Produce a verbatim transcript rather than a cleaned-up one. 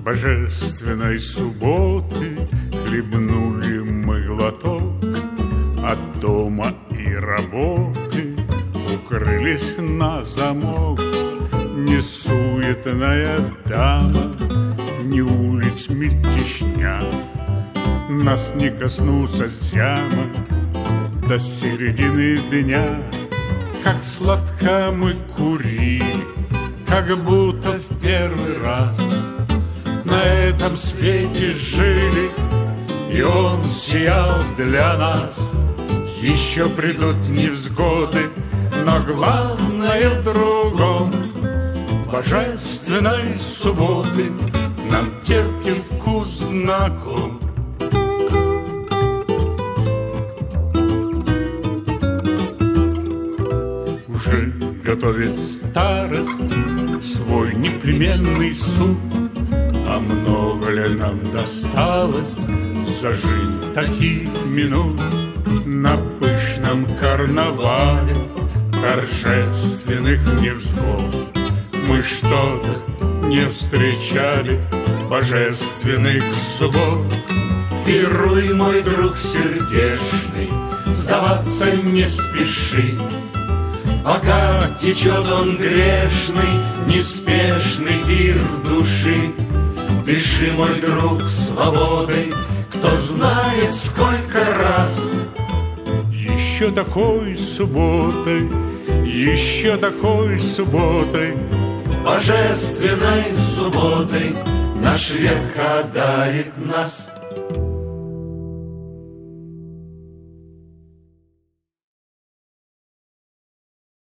Божественной субботы хлебнули мы глоток, от дома и работы укрылись на замок. Не суетная дама, ни улиц мельтешня, нас не коснулся зяма до середины дня. Как сладко мы курили, как будто в первый раз на этом свете жили, и он сиял для нас. Еще придут невзгоды, но главное в другом. Божественной субботы нам терпкий вкус знаком. Уже готовит старость свой непременный суд. А много ли нам досталось за жизнь таких минут? На пышном карнавале торжественных невзгод мы что-то не встречали божественных суббот. Пируй, мой друг сердечный, сдаваться не спеши, пока течет он грешный, неспешный пир души. Дыши, мой друг, свободой, кто знает сколько раз. Еще такой субботой, еще такой субботой, божественной субботой наш век одарит нас.